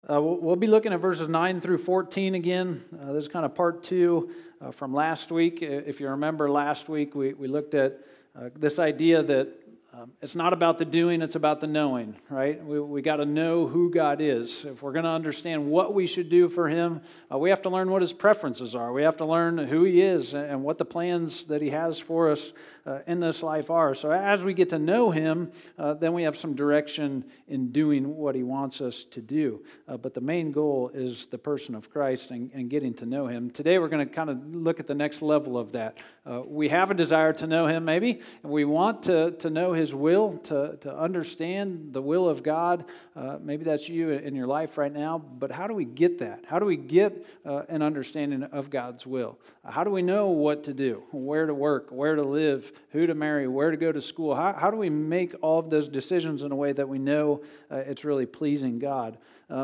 We'll be looking at verses 9 through 14 again. This is kind of part two from last week. If you remember last week, we looked at this idea that it's not about the doing, it's about the knowing, right? We got to know who God is. If we're going to understand what we should do for Him, we have to learn what His preferences are. We have to learn who He is and what the plans that He has for us in this life are. So as we get to know Him, then we have some direction in doing what He wants us to do. But the main goal is the person of Christ and getting to know Him. Today we're going to kind of look at the next level of that. We have a desire to know Him maybe, and we want to know His will, to understand the will of God. Maybe that's you in your life right now, but how do we get that? How do we get an understanding of God's will? How do we know what to do, where to work, where to live, who to marry, where to go to school? How do we make all of those decisions in a way that we know it's really pleasing God?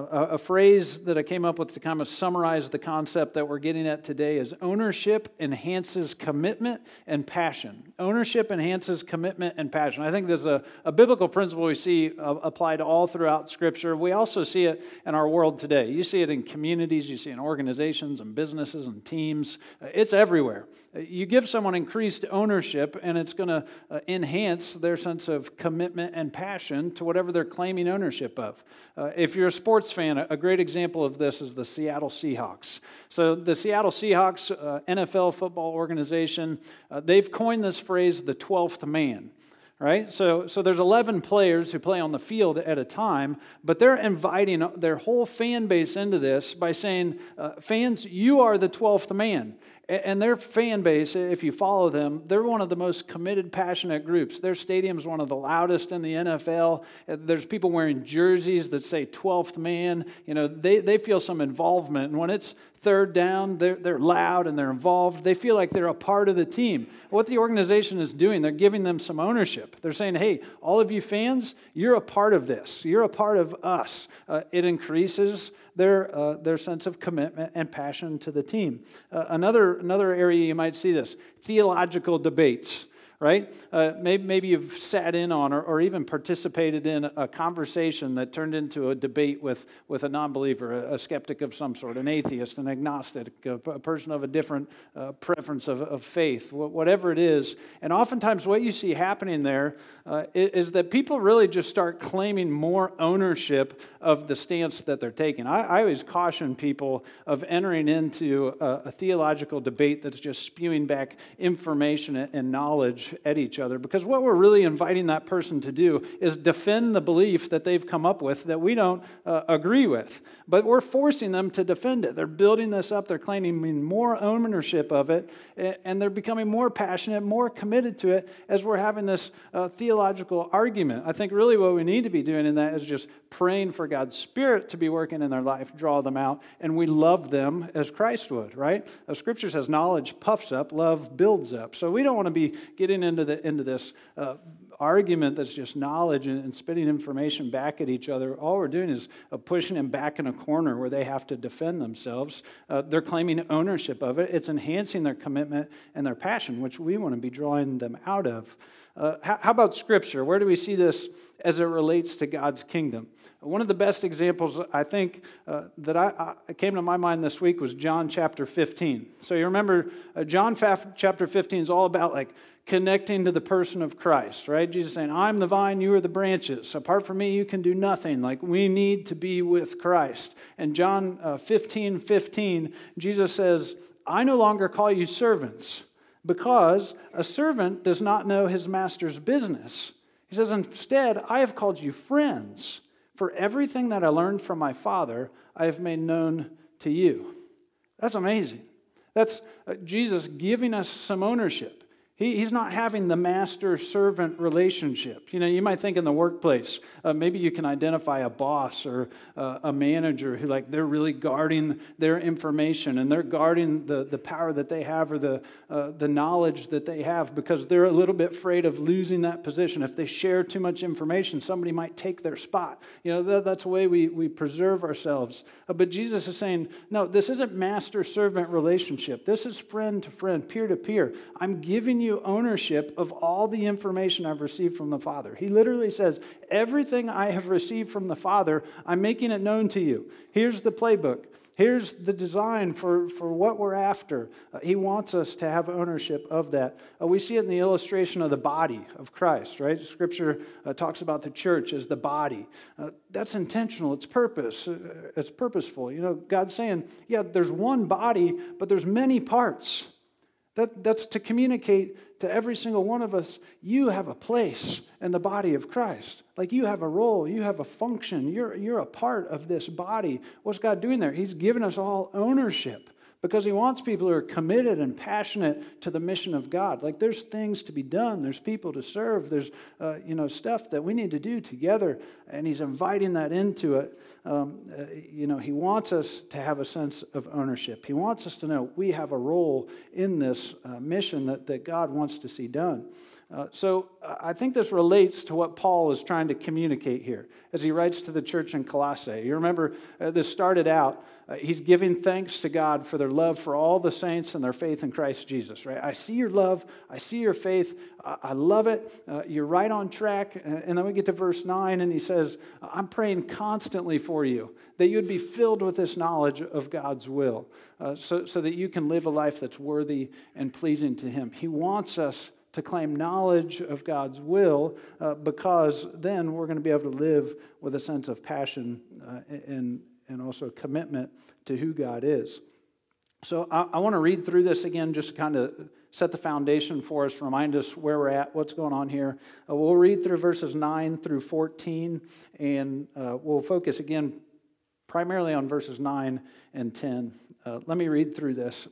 A phrase that I came up with to kind of summarize the concept that we're getting at today is ownership enhances commitment and passion. Ownership enhances commitment and passion. I think there's a biblical principle we see applied all throughout Scripture. We also see it in our world today. You see it in communities, you see it in organizations and businesses and teams. It's everywhere. You give someone increased ownership and it's going to enhance their sense of commitment and passion to whatever they're claiming ownership of. If you're a sports fan, a great example of this is the Seattle Seahawks. So the Seattle Seahawks NFL football organization, they've coined this phrase, the 12th man. Right? So there's 11 players who play on the field at a time, but they're inviting their whole fan base into this by saying, fans, you are the 12th man. And their fan base, if you follow them, they're one of the most committed, passionate groups. Their stadium's one of the loudest in the NFL. There's people wearing jerseys that say 12th man. You know, they feel some involvement. And when it's third down, they're loud and they're involved. They feel like they're a part of the team. What the organization is doing, they're giving them some ownership. They're saying, hey, all of you fans, you're a part of this. You're a part of us. It increases their sense of commitment and passion to the team. Another area you might see this, theological debates. Right? Maybe you've sat in on or even participated in a conversation that turned into a debate with a non-believer, a skeptic of some sort, an atheist, an agnostic, a person of a different preference of faith, whatever it is. And oftentimes what you see happening there is that people really just start claiming more ownership of the stance that they're taking. I always caution people of entering into a theological debate that's just spewing back information and knowledge at each other, because what we're really inviting that person to do is defend the belief that they've come up with that we don't agree with. But we're forcing them to defend it. They're building this up. They're claiming more ownership of it, and they're becoming more passionate, more committed to it as we're having this theological argument. I think really what we need to be doing in that is just praying for God's Spirit to be working in their life, draw them out, and we love them as Christ would, right? Scripture says knowledge puffs up, love builds up. So we don't want to be getting into this argument that's just knowledge and spitting information back at each other. All we're doing is pushing them back in a corner where they have to defend themselves. They're claiming ownership of it. It's enhancing their commitment and their passion, which we want to be drawing them out of. How about Scripture? Where do we see this as it relates to God's kingdom? One of the best examples, I think, that I came to my mind this week was John chapter 15. So you remember, John chapter 15 is all about like connecting to the person of Christ, right? Jesus saying, I'm the vine, you are the branches. Apart from me, you can do nothing. Like, we need to be with Christ. And John 15:15, Jesus says, I no longer call you servants, because a servant does not know his master's business. He says, instead, I have called you friends, for everything that I learned from my Father, I have made known to you. That's amazing. That's Jesus giving us some ownership. He's not having the master-servant relationship. You know, you might think in the workplace, maybe you can identify a boss or a manager who, like, they're really guarding their information and they're guarding the power that they have or the knowledge that they have because they're a little bit afraid of losing that position. If they share too much information, somebody might take their spot. You know, that's the way we preserve ourselves. But Jesus is saying, no, this isn't master-servant relationship. This is friend to friend, peer to peer. I'm giving you you ownership of all the information I've received from the Father. He literally says, everything I have received from the Father, I'm making it known to you. Here's the playbook. Here's the design for what we're after. He wants us to have ownership of that. We see it in the illustration of the body of Christ, right? Scripture talks about the church as the body. That's intentional. It's it's purposeful. You know, God's saying, yeah, there's one body, but there's many parts. That's to communicate to every single one of us, you have a place in the body of Christ. Like you have a role, you have a function, you're a part of this body. What's God doing there? He's given us all ownership because He wants people who are committed and passionate to the mission of God. Like there's things to be done, there's people to serve, there's stuff that we need to do together, and He's inviting that into it. He wants us to have a sense of ownership. He wants us to know we have a role in this mission that God wants to see done. So I think this relates to what Paul is trying to communicate here as he writes to the church in Colossae. You remember this started out, he's giving thanks to God for their love for all the saints and their faith in Christ Jesus, right? I see your love, I see your faith, I love it, you're right on track. And then we get to verse 9 and he says, I'm praying constantly for you, that you'd be filled with this knowledge of God's will, so that you can live a life that's worthy and pleasing to Him. He wants us to claim knowledge of God's will because then we're going to be able to live with a sense of passion and also commitment to who God is. So I want to read through this again just to kind of set the foundation for us, remind us where we're at, what's going on here. We'll read through verses 9 through 14, and we'll focus again primarily on verses 9 and 10. Let me read through this.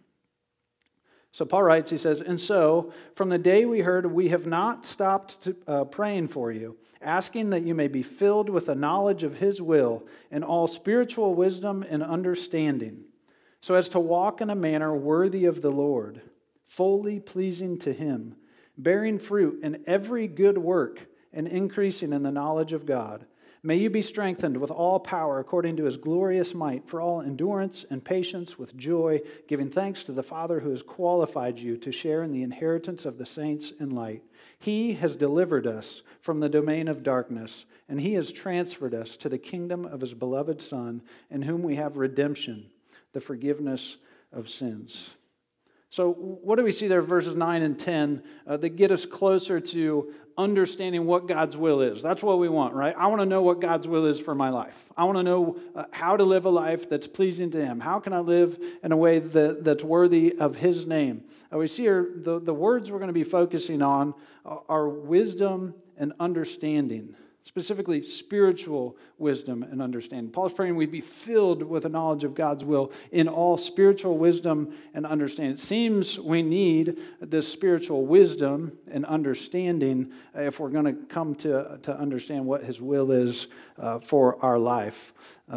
So Paul writes, he says, and so from the day we heard, we have not stopped praying for you, asking that you may be filled with the knowledge of His will and all spiritual wisdom and understanding, so as to walk in a manner worthy of the Lord, fully pleasing to Him, bearing fruit in every good work and increasing in the knowledge of God. May you be strengthened with all power according to His glorious might for all endurance and patience with joy, giving thanks to the Father who has qualified you to share in the inheritance of the saints in light. He has delivered us from the domain of darkness, and He has transferred us to the kingdom of His beloved Son, in whom we have redemption, the forgiveness of sins. So what do we see there, verses 9 and 10, that get us closer to understanding what God's will is? That's what we want, right? I want to know what God's will is for my life. I want to know how to live a life that's pleasing to Him. How can I live in a way that's worthy of His name? We see here the words we're going to be focusing on are wisdom and understanding. Specifically, spiritual wisdom and understanding. Paul's praying we'd be filled with a knowledge of God's will in all spiritual wisdom and understanding. It seems we need this spiritual wisdom and understanding if we're going to come to understand what His will is for our life.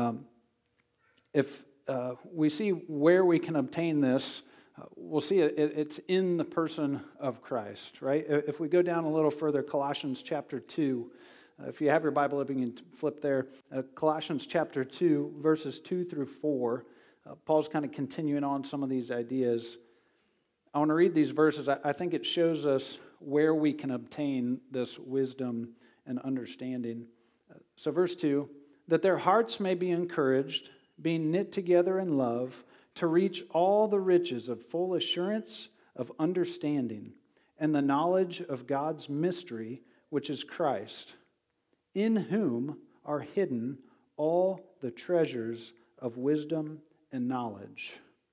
If we see where we can obtain this, we'll see it's in the person of Christ, right? If we go down a little further, Colossians chapter 2, if you have your Bible up, you can flip there. Colossians chapter 2, verses 2 through 4. Paul's kind of continuing on some of these ideas. I want to read these verses. I think it shows us where we can obtain this wisdom and understanding. So verse 2, that their hearts may be encouraged, being knit together in love, to reach all the riches of full assurance of understanding and the knowledge of God's mystery, which is Christ, in whom are hidden all the treasures of wisdom and knowledge.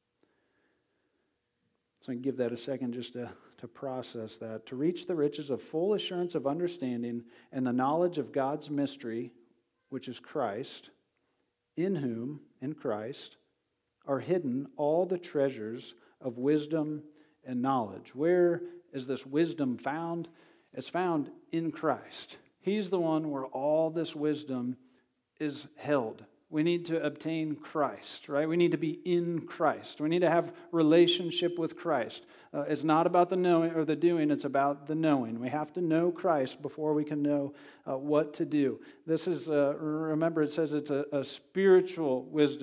So I can give that a second just to process that. To reach the riches of full assurance of understanding and the knowledge of God's mystery, which is Christ, in whom, in Christ, are hidden all the treasures of wisdom and knowledge. Where is this wisdom found? It's found in Christ. He's the one where all this wisdom is held. We need to obtain Christ, right? We need to be in Christ. We need to have relationship with Christ. It's not about the knowing or the doing, it's about the knowing. We have to know Christ before we can know what to do. This is, remember it says it's a spiritual wisdom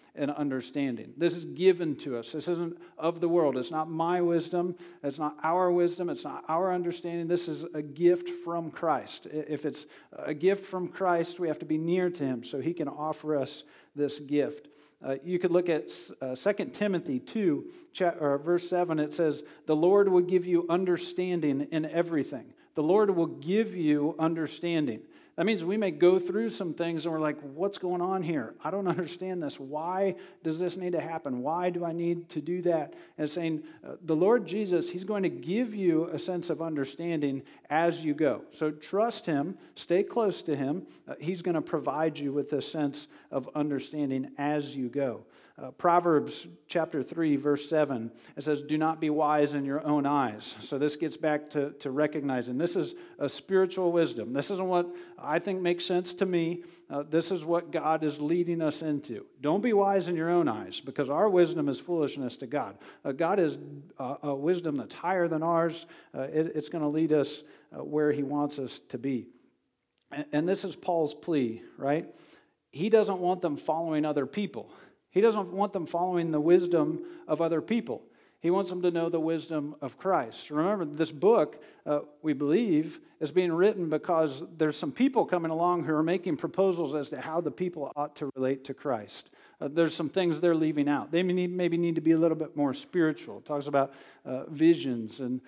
and understanding. This is given to us. This isn't of the world. It's not my wisdom. It's not our wisdom. It's not our understanding. This is a gift from Christ. If it's a gift from Christ, we have to be near to him so he can offer us this gift. You could look at 2 Timothy 2, verse 7. It says, the Lord will give you understanding in everything. The Lord will give you understanding. That means we may go through some things and we're like, what's going on here? I don't understand this. Why does this need to happen? Why do I need to do that? And it's saying, the Lord Jesus, he's going to give you a sense of understanding as you go. So trust him, stay close to him. He's going to provide you with this sense of understanding as you go. Proverbs chapter 3, verse 7, it says, do not be wise in your own eyes. So this gets back to recognizing this is a spiritual wisdom. This isn't what I think makes sense to me. This is what God is leading us into. Don't be wise in your own eyes, because our wisdom is foolishness to God. God is a wisdom that's higher than ours. It's going to lead us where he wants us to be. And this is Paul's plea, right? He doesn't want them following other people. He doesn't want them following the wisdom of other people. He wants them to know the wisdom of Christ. Remember, this book, we believe, is being written because there's some people coming along who are making proposals as to how the people ought to relate to Christ. There's some things they're leaving out. They maybe need to be a little bit more spiritual. It talks about visions and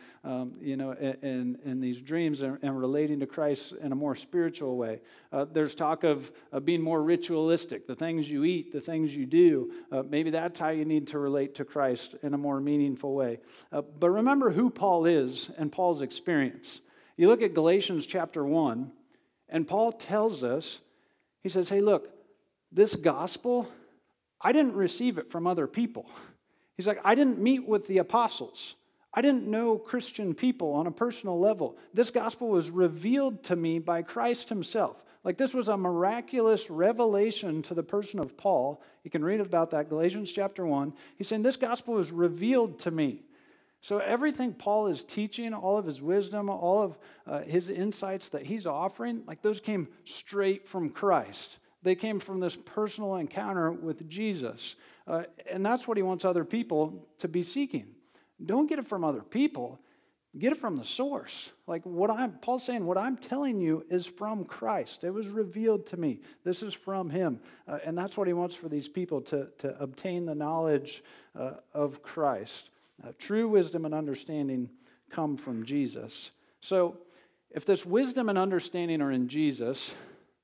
these dreams and relating to Christ in a more spiritual way. There's talk of being more ritualistic. The things you eat, the things you do, maybe that's how you need to relate to Christ in a more meaningful way. But remember who Paul is and Paul's experience. You look at Galatians chapter 1, and Paul tells us, he says, hey, look, this gospel, I didn't receive it from other people. He's like, I didn't meet with the apostles. I didn't know Christian people on a personal level. This gospel was revealed to me by Christ himself. Like, this was a miraculous revelation to the person of Paul. You can read about that, Galatians chapter 1. He's saying, this gospel was revealed to me. So everything Paul is teaching, all of his wisdom, all of his insights that he's offering, like, those came straight from Christ. They came from this personal encounter with Jesus. And that's what he wants other people to be seeking. Don't get it from other people. Get it from the source. Like, Paul's saying, what I'm telling you is from Christ. It was revealed to me. This is from him. And that's what he wants for these people, to obtain the knowledge of Christ. True wisdom and understanding come from Jesus. So if this wisdom and understanding are in Jesus,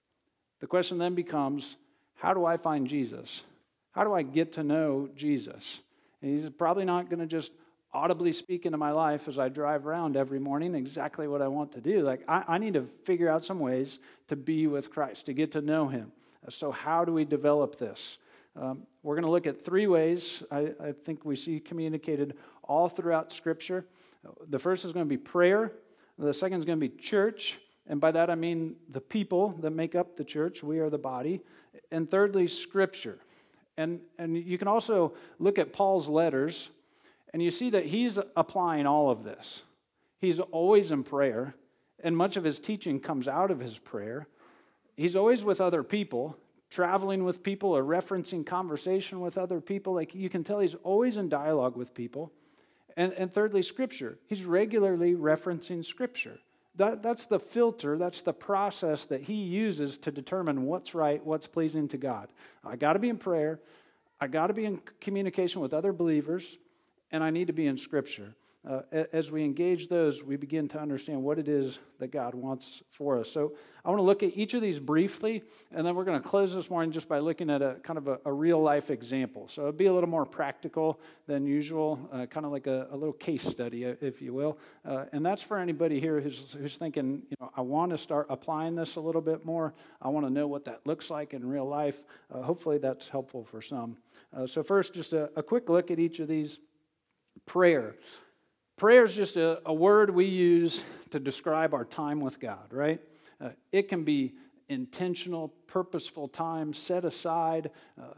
the question then becomes, how do I find Jesus? How do I get to know Jesus? And he's probably not going to just audibly speak into my life as I drive around every morning exactly what I want to do. Like, I need to figure out some ways to be with Christ, to get to know him. So how do we develop this? We're going to look at three ways I think we see communicated all throughout Scripture. The first is going to be prayer. The second is going to be church. And by that I mean the people that make up the church. We are the body. And thirdly, Scripture. And you can also look at Paul's letters, and you see that he's applying all of this. He's always in prayer, and much of his teaching comes out of his prayer. He's always with other people, traveling with people or referencing conversation with other people. Like, you can tell he's always in dialogue with people. And thirdly, Scripture. He's regularly referencing Scripture. That's the filter, that's the process that he uses to determine what's right, what's pleasing to God. I got to be in prayer, I got to be in communication with other believers, and I need to be in Scripture. As we engage those, we begin to understand what it is that God wants for us. So I want to look at each of these briefly, and then we're going to close this morning just by looking at a kind of a real-life example. So it'll be a little more practical than usual, kind of like a little case study, if you will. And that's for anybody here who's thinking, I want to start applying this a little bit more. I want to know what that looks like in real life. Hopefully that's helpful for some. So first, just a quick look at each of these. Prayer. Prayer is just a word we use to describe our time with God, right? It can be intentional, purposeful time set aside,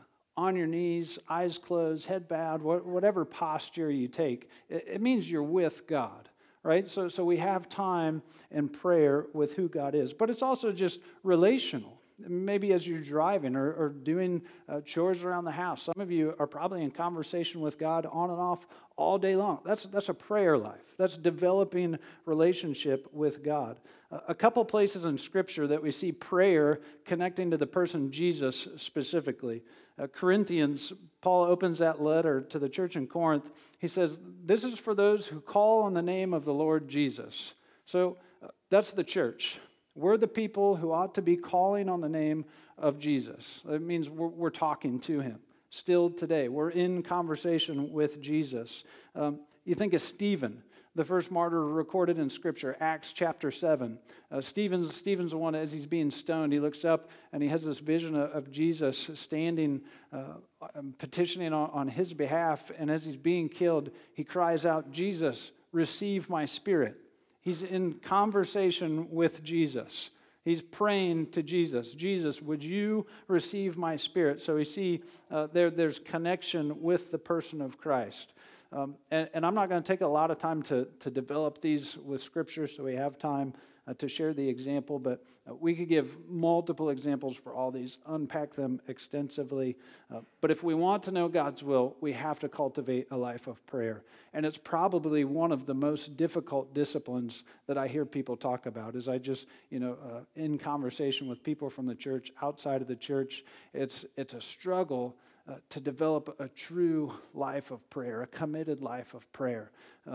on your knees, eyes closed, head bowed, whatever posture you take. It means you're with God, right? So we have time in prayer with who God is. But it's also just relational. maybe as you're driving or doing chores around the house. Some of you are probably in conversation with God on and off all day long. That's a prayer life. That's developing relationship with God. A couple places in Scripture that we see prayer connecting to the person Jesus specifically. Corinthians, Paul opens that letter to the church in Corinth. He says, "This is for those who call on the name of the Lord Jesus." So that's the church. We're the people who ought to be calling on the name of Jesus. It means we're talking to him still today. We're in conversation with Jesus. You think of Stephen, the first martyr recorded in Scripture, Acts chapter 7. Stephen's the one, as he's being stoned, he looks up and he has this vision of Jesus standing, petitioning on his behalf. And as he's being killed, he cries out, "Jesus, receive my spirit." He's in conversation with Jesus. He's praying to Jesus. "Jesus, would you receive my spirit?" So we see there's connection with the person of Christ. And I'm not going to take a lot of time to develop these with Scripture, so we have time to share the example, but we could give multiple examples for all these, unpack them extensively. But if we want to know God's will, we have to cultivate a life of prayer. And it's probably one of the most difficult disciplines that I hear people talk about. As I just, in conversation with people from the church, outside of the church, it's a struggle to develop a true life of prayer, a committed life of prayer.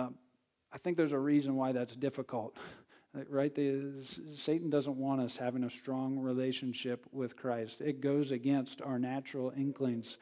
I think there's a reason why that's difficult. Right? Satan doesn't want us having a strong relationship with Christ. It goes against our natural inklings.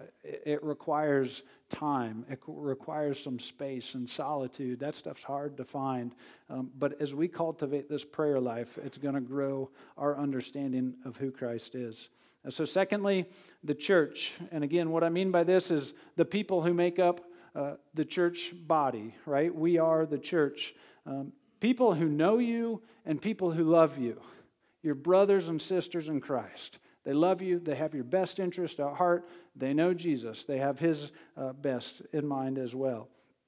It requires time. It requires some space and solitude. That stuff's hard to find. But as we cultivate this prayer life, it's going to grow our understanding of who Christ is. So secondly, the church. And again, what I mean by this is the people who make up the church body, right? We are the church. People who know you and people who love you. Your brothers and sisters in Christ. They love you. They have your best interest at heart. They know Jesus. They have his best in mind as well.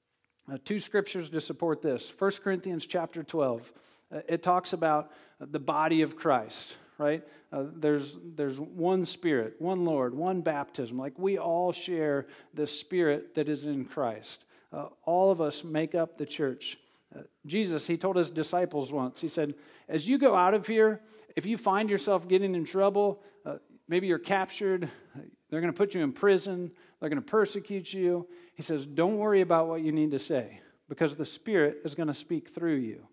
Two scriptures to support this. 1 Corinthians chapter 12. It talks about the body of Christ, right? There's one Spirit, one Lord, one baptism. Like we all share the Spirit that is in Christ. All of us make up the church. Jesus, he told his disciples once, he said, as you go out of here, if you find yourself getting in trouble, maybe you're captured, they're going to put you in prison, they're going to persecute you. He says, don't worry about what you need to say because the Spirit is going to speak through you.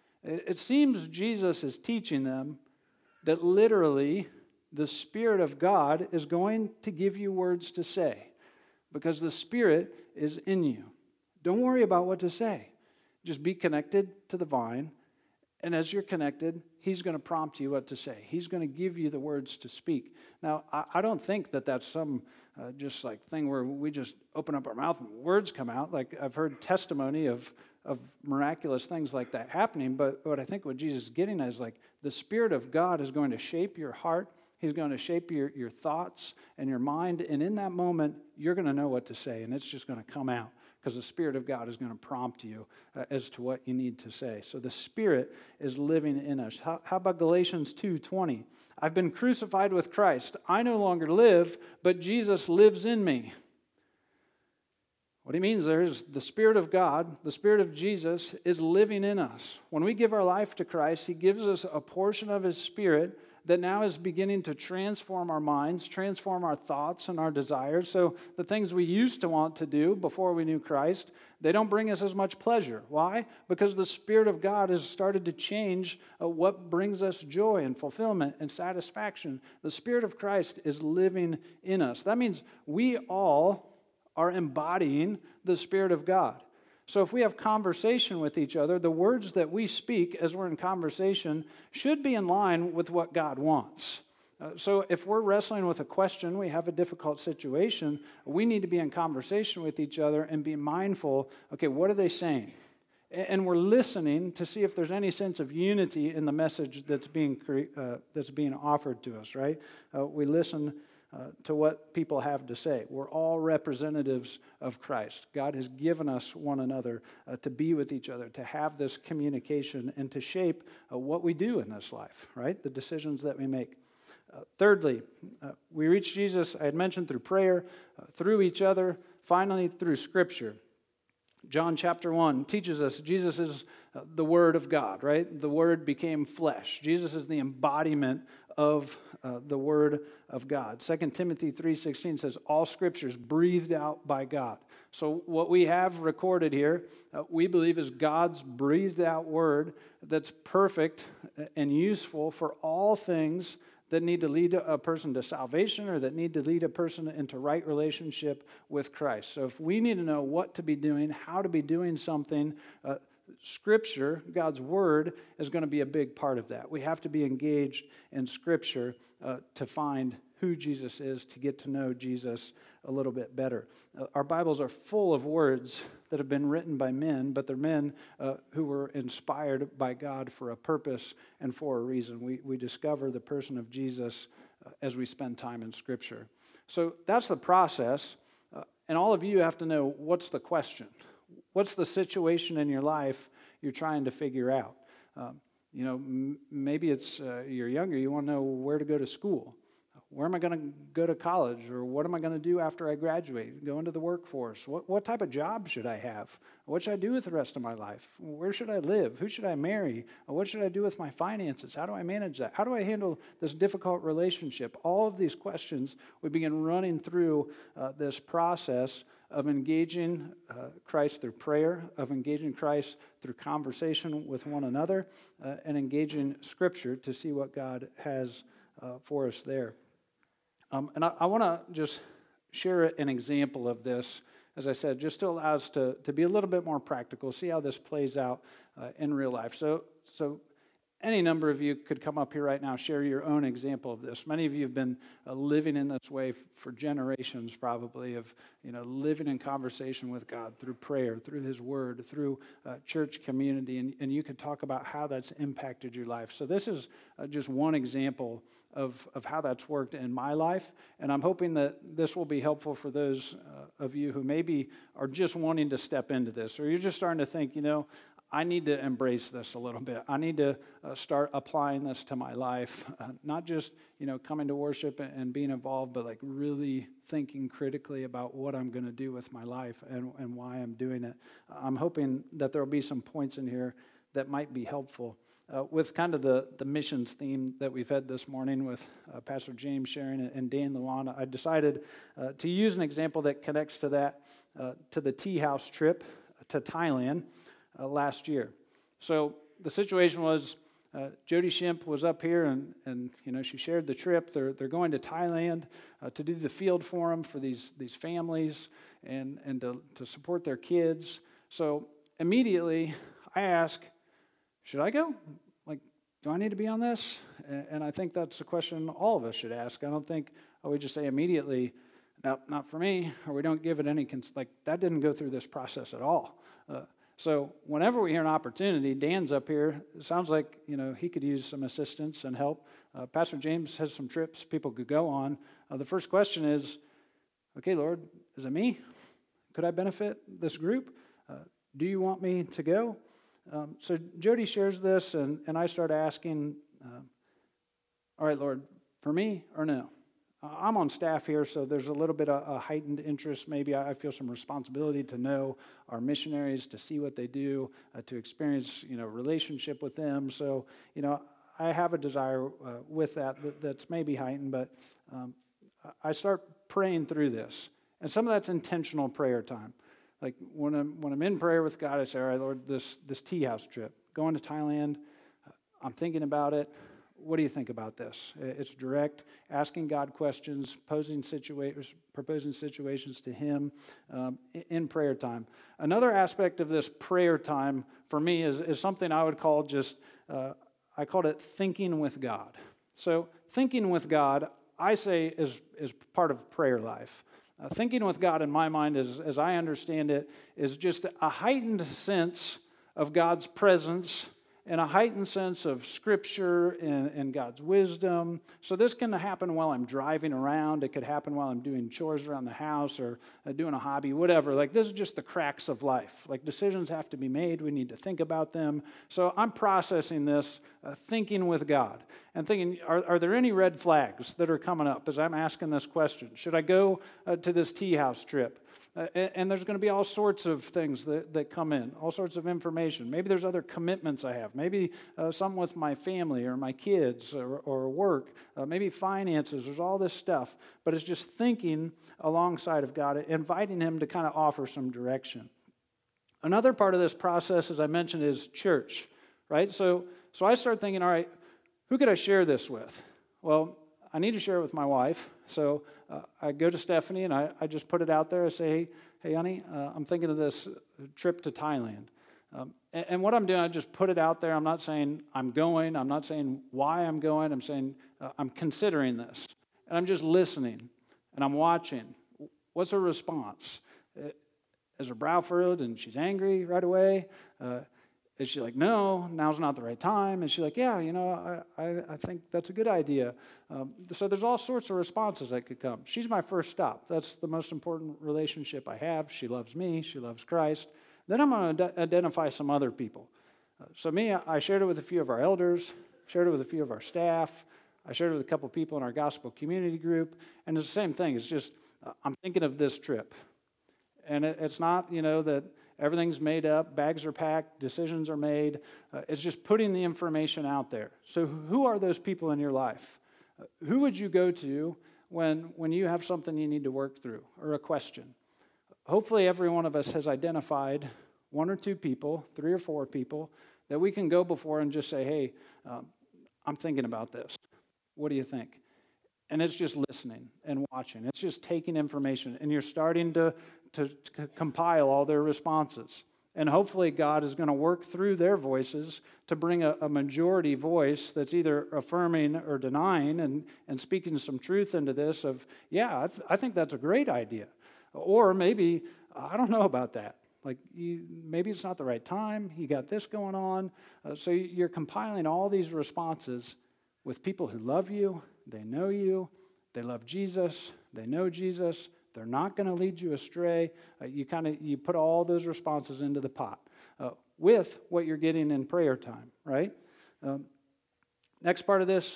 It seems Jesus is teaching them that literally the Spirit of God is going to give you words to say because the Spirit is in you. Don't worry about what to say. Just be connected to the vine, and as you're connected, he's going to prompt you what to say. He's going to give you the words to speak. Now, I don't think that that's some just like thing where we just open up our mouth and words come out. Like I've heard testimony of miraculous things like that happening, but what I think what Jesus is getting at is like the Spirit of God is going to shape your heart. He's going to shape your thoughts and your mind, and in that moment, you're going to know what to say, and it's just going to come out. Because the Spirit of God is going to prompt you as to what you need to say. So the Spirit is living in us. How about Galatians 2:20? I've been crucified with Christ. I no longer live, but Jesus lives in me. What he means there is the Spirit of God, the Spirit of Jesus, is living in us. When we give our life to Christ, he gives us a portion of his Spirit that now is beginning to transform our minds, transform our thoughts and our desires. So the things we used to want to do before we knew Christ, they don't bring us as much pleasure. Why? Because the Spirit of God has started to change what brings us joy and fulfillment and satisfaction. The Spirit of Christ is living in us. That means we all are embodying the Spirit of God. So if we have conversation with each other, the words that we speak as we're in conversation should be in line with what God wants. So if we're wrestling with a question, we have a difficult situation, we need to be in conversation with each other and be mindful, okay, what are they saying? And we're listening to see if there's any sense of unity in the message that's being offered to us, right? We listen to what people have to say. We're all representatives of Christ. God has given us one another to be with each other, to have this communication, and to shape what we do in this life, right? The decisions that we make. Thirdly, we reach Jesus, I had mentioned, through prayer, through each other, finally through Scripture. John chapter 1 teaches us Jesus is the Word of God, right? The Word became flesh. Jesus is the embodiment of the Word of God. 2 Timothy 3:16 says, all Scripture is breathed out by God. So what we have recorded here, we believe is God's breathed out Word that's perfect and useful for all things that need to lead a person to salvation or that need to lead a person into right relationship with Christ. So if we need to know what to be doing, how to be doing something, Scripture, God's Word, is going to be a big part of that. We have to be engaged in Scripture to find who Jesus is, to get to know Jesus a little bit better. Our Bibles are full of words that have been written by men, but they're men who were inspired by God for a purpose and for a reason. We discover the person of Jesus as we spend time in Scripture. So that's the process, and all of you have to know, what's the question? What's the situation in your life you're trying to figure out? Maybe it's you're younger, you want to know where to go to school. Where am I going to go to college? Or what am I going to do after I graduate? Go into the workforce? What type of job should I have? What should I do with the rest of my life? Where should I live? Who should I marry? What should I do with my finances? How do I manage that? How do I handle this difficult relationship? All of these questions, we begin running through this process of engaging Christ through prayer, of engaging Christ through conversation with one another, and engaging Scripture to see what God has for us there. And I want to just share an example of this, as I said, just to allow us to be a little bit more practical, see how this plays out in real life. So any number of you could come up here right now, share your own example of this. Many of you have been living in this way for generations, probably, of living in conversation with God through prayer, through His Word, through church community, and you could talk about how that's impacted your life. So this is just one example of how that's worked in my life, and I'm hoping that this will be helpful for those of you who maybe are just wanting to step into this, or you're just starting to think, I need to embrace this a little bit. I need to start applying this to my life, not just coming to worship and being involved, but like really thinking critically about what I'm going to do with my life and why I'm doing it. I'm hoping that there will be some points in here that might be helpful. With kind of the missions theme that we've had this morning with Pastor James sharing and Dan Luana, I decided to use an example that connects to that, to the tea house trip to Thailand last year. So the situation was Jody Shimp was up here and she shared the trip. They're going to Thailand to do the field forum for these families and to support their kids. So immediately I ask, should I go? Do I need to be on this? And I think that's a question all of us should ask. I don't think we just say immediately, no, not for me, or we don't give it any, that didn't go through this process at all. So whenever we hear an opportunity, Dan's up here. It sounds like, he could use some assistance and help. Pastor James has some trips people could go on. The first question is, okay, Lord, is it me? Could I benefit this group? Do you want me to go? So Jody shares this, and I start asking, all right, Lord, for me or no? I'm on staff here, so there's a little bit of a heightened interest. Maybe I feel some responsibility to know our missionaries, to see what they do, to experience, relationship with them. So, I have a desire with that's maybe heightened, but I start praying through this. And some of that's intentional prayer time. Like when I'm in prayer with God, I say, all right, Lord, this tea house trip, going to Thailand, I'm thinking about it. What do you think about this? It's direct, asking God questions, proposing situations to Him in prayer time. Another aspect of this prayer time for me is something I would call I called it thinking with God. So thinking with God, I say, is part of prayer life. Thinking with God, in my mind, as I understand it, is just a heightened sense of God's presence in a heightened sense of Scripture and God's wisdom. So this can happen while I'm driving around. It could happen while I'm doing chores around the house or doing a hobby, whatever. Like, this is just the cracks of life. Like, decisions have to be made. We need to think about them. So I'm processing this, thinking with God, and thinking, are there any red flags that are coming up as I'm asking this question? Should I go to this tea house trip? And there's going to be all sorts of things that come in, all sorts of information. Maybe there's other commitments I have. Maybe something with my family or my kids or work. Maybe finances. There's all this stuff. But it's just thinking alongside of God, inviting Him to kind of offer some direction. Another part of this process, as I mentioned, is church, right? So I start thinking, all right, who could I share this with? Well, I need to share it with my wife. So I go to Stephanie and I just put it out there. I say, hey, honey, I'm thinking of this trip to Thailand. And what I'm doing, I just put it out there. I'm not saying I'm going. I'm not saying why I'm going. I'm saying I'm considering this. And I'm just listening and I'm watching. What's her response? Is her brow furrowed and she's angry right away? Is she like, no, now's not the right time? Is she like, yeah, I think that's a good idea? So there's all sorts of responses that could come. She's my first stop. That's the most important relationship I have. She loves me. She loves Christ. Then I'm going to identify some other people. So me, I shared it with a few of our elders, shared it with a few of our staff. I shared it with a couple people in our gospel community group. And it's the same thing. It's just, I'm thinking of this trip. And it's not, that everything's made up, bags are packed, decisions are made. It's just putting the information out there. So who are those people in your life? Who would you go to when you have something you need to work through or a question? Hopefully every one of us has identified one or two people, 3 or 4 people, that we can go before and just say, hey, I'm thinking about this. What do you think? And it's just listening and watching. It's just taking information, and you're starting to compile all their responses. And hopefully God is going to work through their voices to bring a majority voice that's either affirming or denying and speaking some truth into this of, yeah, I think that's a great idea. Or maybe, I don't know about that. Like, maybe it's not the right time. You got this going on. So you're compiling all these responses with people who love you. They know you. They love Jesus. They know Jesus. They're not going to lead you astray. You put all those responses into the pot with what you're getting in prayer time, right? Next part of this,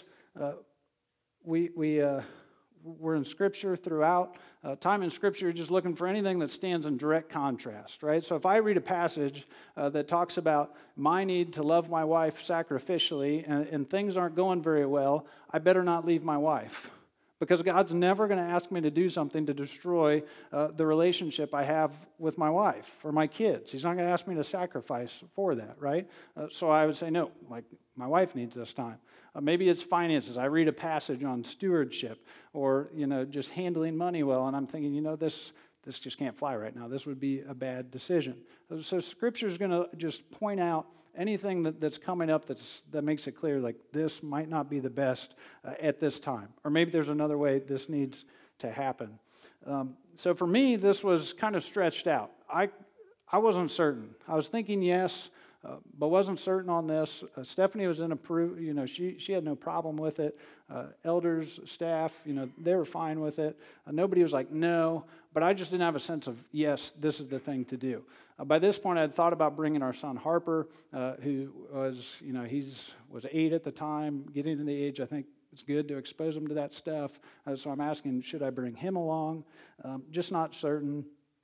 we're in Scripture throughout. Time in Scripture, you're just looking for anything that stands in direct contrast, right? So if I read a passage that talks about my need to love my wife sacrificially and things aren't going very well, I better not leave my wife. Because God's never going to ask me to do something to destroy the relationship I have with my wife or my kids. He's not going to ask me to sacrifice for that, right? So I would say, no, like, my wife needs this time. Maybe it's finances. I read a passage on stewardship or, just handling money well, and I'm thinking, this just can't fly right now. This would be a bad decision. So Scripture is going to just point out anything that's coming up that makes it clear, like, this might not be the best at this time. Or maybe there's another way this needs to happen. So for me, this was kind of stretched out. I wasn't certain. I was thinking yes, but wasn't certain on this. Stephanie was in she had no problem with it. Elders, staff, they were fine with it. Nobody was like, no, but I just didn't have a sense of, yes, this is the thing to do. By this point, I had thought about bringing our son Harper, who was, he was 8 at the time, getting to the age, I think it's good to expose him to that stuff. So I'm asking, should I bring him along? Just not certain.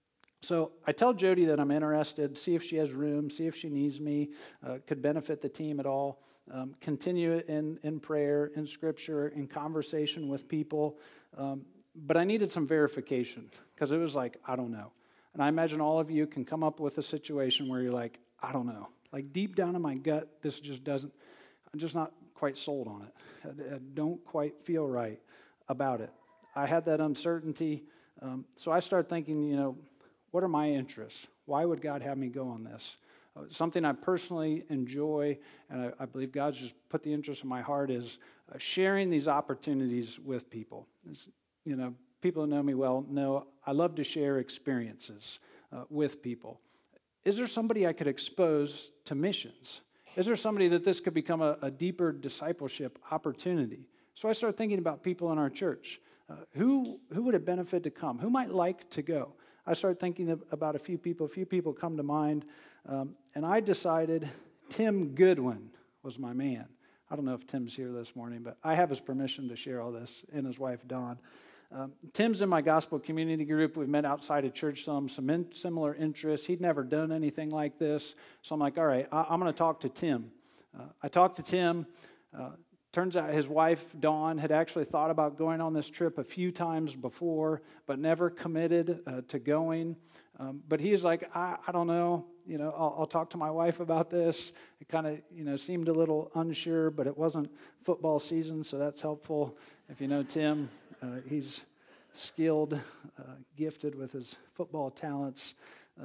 So I tell Jody that I'm interested, see if she has room, see if she needs me, could benefit the team at all. Continue in prayer, in Scripture, in conversation with people. But I needed some verification because it was like, I don't know. And I imagine all of you can come up with a situation where you're like, I don't know. Like, deep down in my gut, this just doesn't, I'm just not quite sold on it. I don't quite feel right about it. I had that uncertainty. So I started thinking, what are my interests? Why would God have me go on this? Something I personally enjoy, and I believe God's just put the interest in my heart, is sharing these opportunities with people. People who know me well know I love to share experiences with people. Is there somebody I could expose to missions? Is there somebody that this could become a deeper discipleship opportunity? So I started thinking about people in our church. Who would it benefit to come? Who might like to go? I started thinking about a few people. A few people come to mind. And I decided Tim Goodwin was my man. I don't know if Tim's here this morning, but I have his permission to share all this, and his wife, Dawn. Tim's in my gospel community group. We've met outside of church some similar interests. He'd never done anything like this. So I'm like, all right, I'm going to talk to Tim. I talked to Tim. Turns out his wife, Dawn, had actually thought about going on this trip a few times before, but never committed to going. But he's like, I don't know. I'll talk to my wife about this. It kind of, seemed a little unsure, but it wasn't football season, so that's helpful. If you know Tim, he's skilled, gifted with his football talents.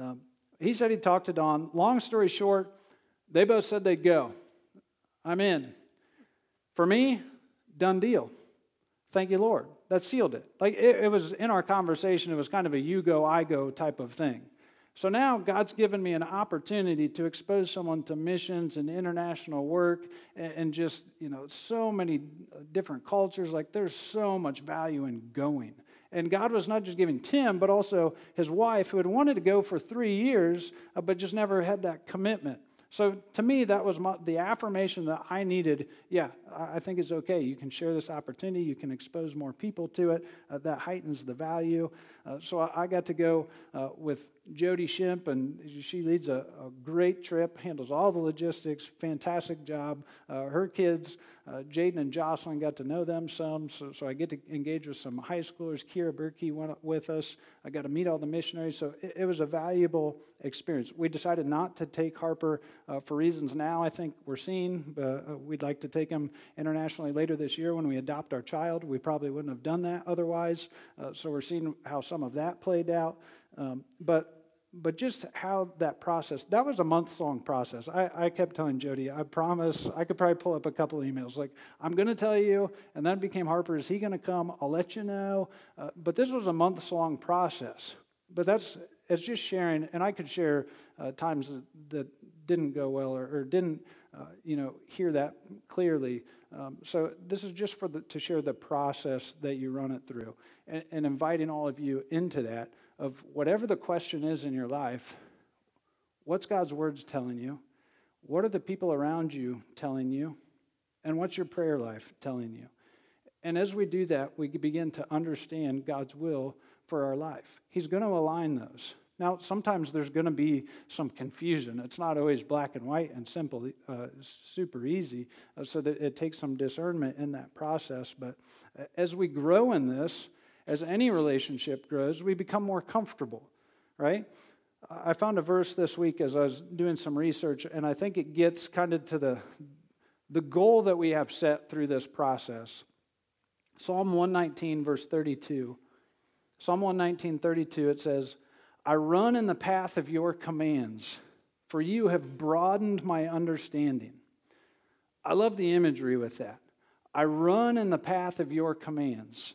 He said he'd talk to Dawn. Long story short, they both said they'd go. I'm in. For me, done deal. Thank you, Lord. That sealed it. Like it was in our conversation, it was kind of a you go, I go type of thing. So now God's given me an opportunity to expose someone to missions and international work and just, so many different cultures. Like there's so much value in going. And God was not just giving Tim, but also his wife, who had wanted to go for 3 years, but just never had that commitment. So to me, that was the affirmation that I needed. Yeah, I think it's okay. You can share this opportunity. You can expose more people to it. That heightens the value. So I got to go with Jody Shimp, and she leads a great trip, handles all the logistics, fantastic job. Her kids, Jaden and Jocelyn, got to know them some, so I get to engage with some high schoolers. Kira Berkey went with us. I got to meet all the missionaries, so it was a valuable experience. We decided not to take Harper for reasons now I think we're seeing. We'd like to take him internationally later this year when we adopt our child. We probably wouldn't have done that otherwise, so we're seeing how some of that played out. But just how that process, that was a month-long process. I kept telling Jody, I promise, I could probably pull up a couple of emails, like, I'm going to tell you, and then it became Harper, is he going to come? I'll let you know. But this was a months-long process. But it's just sharing, and I could share times that didn't go well or didn't, hear that clearly. So this is just to share the process that you run it through and inviting all of you into that. Of whatever the question is in your life, what's God's words telling you? What are the people around you telling you? And what's your prayer life telling you? And as we do that, we begin to understand God's will for our life. He's going to align those. Now, sometimes there's going to be some confusion. It's not always black and white and simple, super easy, so that it takes some discernment in that process. But as we grow in this, as any relationship grows, we become more comfortable, right? I found a verse this week as I was doing some research, and I think it gets kind of to the goal that we have set through this process. Psalm 119, verse 32. Psalm 119, 32, it says, I run in the path of your commands, for you have broadened my understanding. I love the imagery with that. I run in the path of your commands.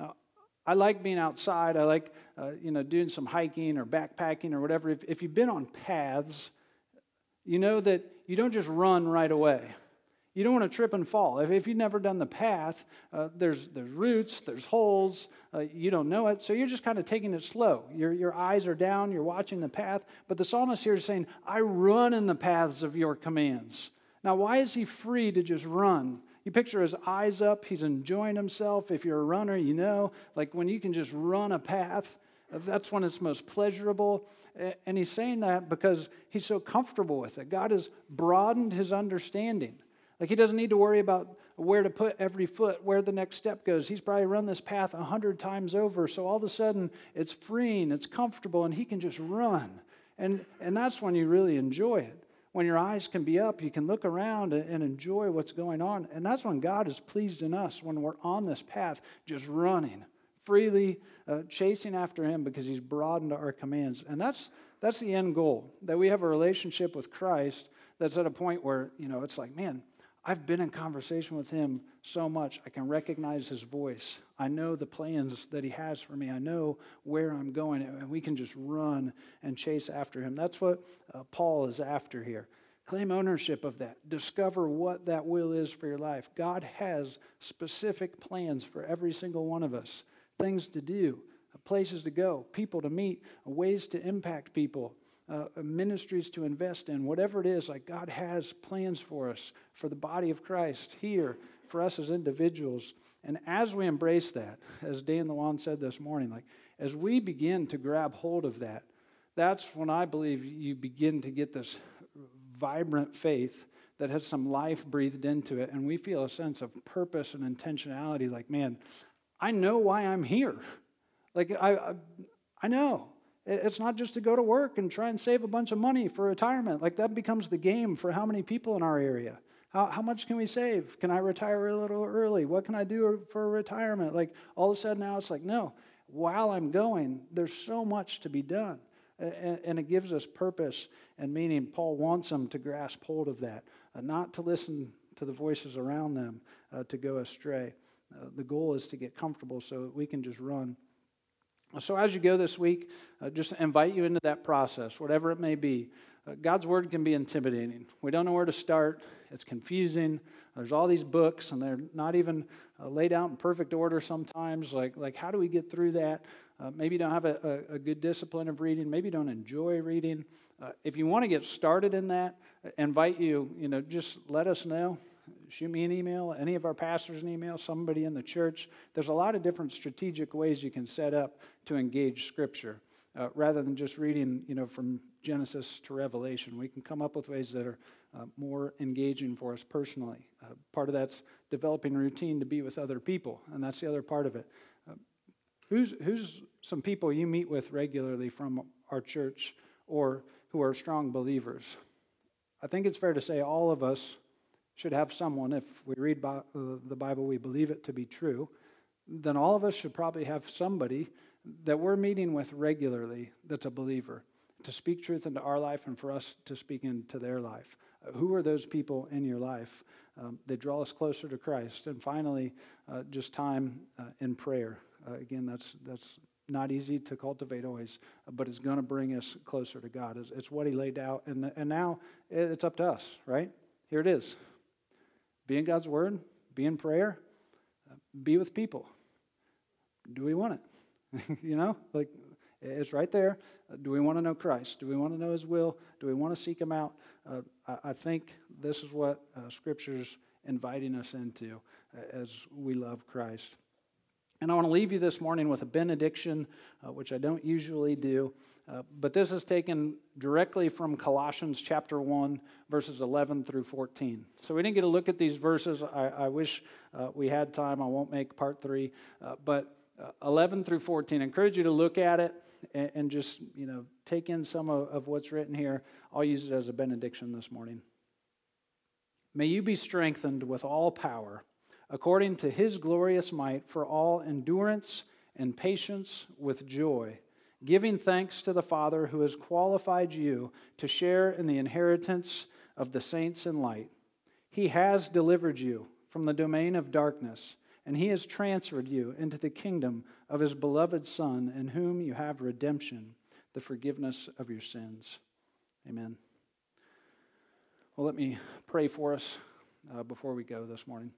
I like being outside. I like, doing some hiking or backpacking or whatever. If you've been on paths, you know that you don't just run right away. You don't want to trip and fall. If you've never done the path, there's roots, there's holes. You don't know it, so you're just kind of taking it slow. Your eyes are down. You're watching the path. But the psalmist here is saying, I run in the paths of your commands. Now, why is he free to just run? You picture his eyes up, he's enjoying himself. If you're a runner, like when you can just run a path, that's when it's most pleasurable. And he's saying that because he's so comfortable with it. God has broadened his understanding. Like he doesn't need to worry about where to put every foot, where the next step goes. He's probably run this path 100 times over. So all of a sudden, it's freeing, it's comfortable, and he can just run. And that's when you really enjoy it. When your eyes can be up, you can look around and enjoy what's going on. And that's when God is pleased in us, when we're on this path, just running, freely chasing after him because he's broadened our commands. And that's the end goal, that we have a relationship with Christ that's at a point where, it's like, man, I've been in conversation with him so much. I can recognize his voice. I know the plans that he has for me. I know where I'm going, and we can just run and chase after him. That's what Paul is after here. Claim ownership of that. Discover what that will is for your life. God has specific plans for every single one of us. Things to do, places to go, people to meet, ways to impact people, ministries to invest in. Whatever it is, like God has plans for us, for the body of Christ here, for us as individuals. And as we embrace that, as Dan Lawan said this morning, like as we begin to grab hold of that, that's when I believe you begin to get this vibrant faith that has some life breathed into it, and we feel a sense of purpose and intentionality. Like, man, I know why I'm here. Like, I know. It's not just to go to work and try and save a bunch of money for retirement. Like, that becomes the game for how many people in our area. How much can we save? Can I retire a little early? What can I do for retirement? Like, all of a sudden now it's like, no, while I'm going, there's so much to be done. And it gives us purpose and meaning. Paul wants them to grasp hold of that, not to listen to the voices around them to go astray. The goal is to get comfortable so that we can just run. So as you go this week, just invite you into that process, whatever it may be. God's Word can be intimidating. We don't know where to start. It's confusing. There's all these books, and they're not even laid out in perfect order sometimes. Like how do we get through that? Maybe you don't have a good discipline of reading. Maybe you don't enjoy reading. If you want to get started in that, invite you, just let us know. Shoot me an email, any of our pastors an email, somebody in the church. There's a lot of different strategic ways you can set up to engage Scripture. Rather than just reading, from Genesis to Revelation. We can come up with ways that are more engaging for us personally. Part of that's developing routine to be with other people, and that's the other part of it. Who's some people you meet with regularly from our church or who are strong believers? I think it's fair to say all of us should have someone, if we read the Bible, we believe it to be true, then all of us should probably have somebody that we're meeting with regularly that's a believer, to speak truth into our life and for us to speak into their life. Who are those people in your life? They draw us closer to Christ. And finally, just time in prayer. Again, that's not easy to cultivate always, but it's going to bring us closer to God. It's what He laid out, and now it's up to us, right? Here it is. Be in God's Word, be in prayer, be with people. Do we want it? It's right there. Do we want to know Christ? Do we want to know His will? Do we want to seek Him out? I think this is what Scripture's inviting us into as we love Christ. And I want to leave you this morning with a benediction, which I don't usually do, but this is taken directly from Colossians chapter 1, verses 11 through 14. So we didn't get to look at these verses. I wish we had time. I won't make part 3, but 11 through 14. I encourage you to look at it and just, take in some of what's written here. I'll use it as a benediction this morning. May you be strengthened with all power, according to His glorious might, for all endurance and patience with joy, giving thanks to the Father who has qualified you to share in the inheritance of the saints in light. He has delivered you from the domain of darkness, and He has transferred you into the kingdom of His beloved Son, in whom you have redemption, the forgiveness of your sins. Amen. Well, let me pray for us before we go this morning.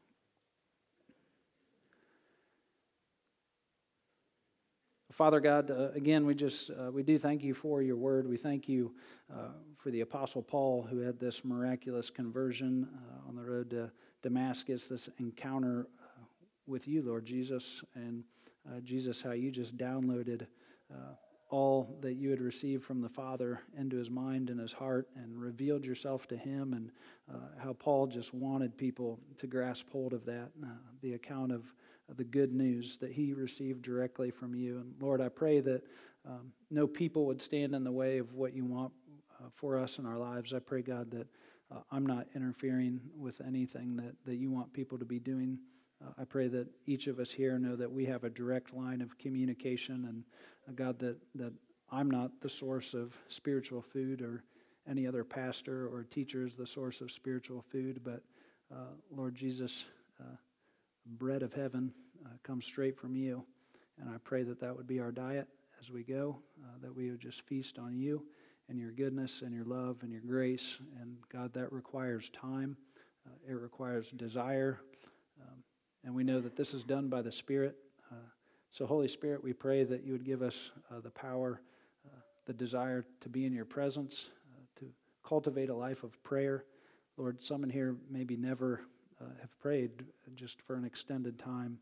Father God, again, we do thank You for Your word. We thank You for the Apostle Paul, who had this miraculous conversion on the road to Damascus, this encounter with You, Lord Jesus, and Jesus, how You just downloaded all that You had received from the Father into his mind and his heart and revealed Yourself to him, and how Paul just wanted people to grasp hold of that, the account of the good news that he received directly from You. And Lord, I pray that no people would stand in the way of what You want for us in our lives. I pray, God, that I'm not interfering with anything that You want people to be doing. I pray that each of us here know that we have a direct line of communication, and God, that I'm not the source of spiritual food, or any other pastor or teacher is the source of spiritual food, but Lord Jesus, bread of heaven comes straight from You, and I pray that would be our diet as we go, that we would just feast on You and your goodness and your love and your grace. And God, that requires time. It requires desire. And we know that this is done by the Spirit. So Holy Spirit, we pray that you would give us the power, the desire to be in your presence, to cultivate a life of prayer. Lord, some in here maybe never have prayed just for an extended time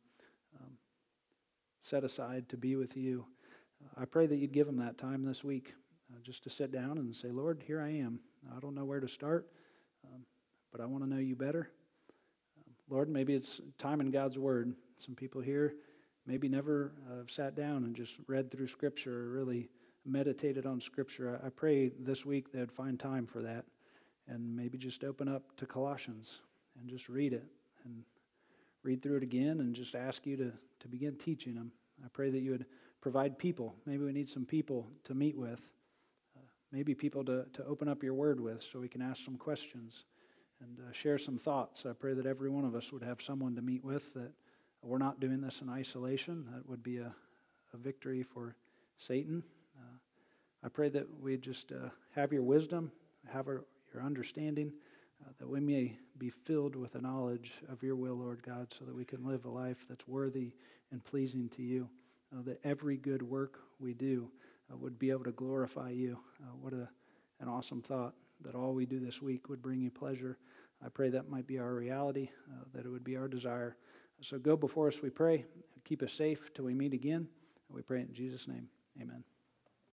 set aside to be with you. I pray that you'd give them that time this week just to sit down and say, Lord, here I am. I don't know where to start, but I want to know you better. Lord, maybe it's time in God's Word. Some people here maybe never sat down and just read through Scripture or really meditated on Scripture. I pray this week they'd find time for that and maybe just open up to Colossians and just read it and read through it again and just ask you to begin teaching them. I pray that you would provide people. Maybe we need some people to meet with, maybe people to open up your Word with so we can ask some questions and share some thoughts. I pray that every one of us would have someone to meet with, that we're not doing this in isolation. That would be a victory for Satan. I pray that we just have your wisdom, have your understanding, that we may be filled with the knowledge of your will, Lord God, so that we can live a life that's worthy and pleasing to you, that every good work we do would be able to glorify you. What an awesome thought, that all we do this week would bring you pleasure. I pray that might be our reality, that it would be our desire. So go before us, we pray. Keep us safe till we meet again. We pray in Jesus' name. Amen.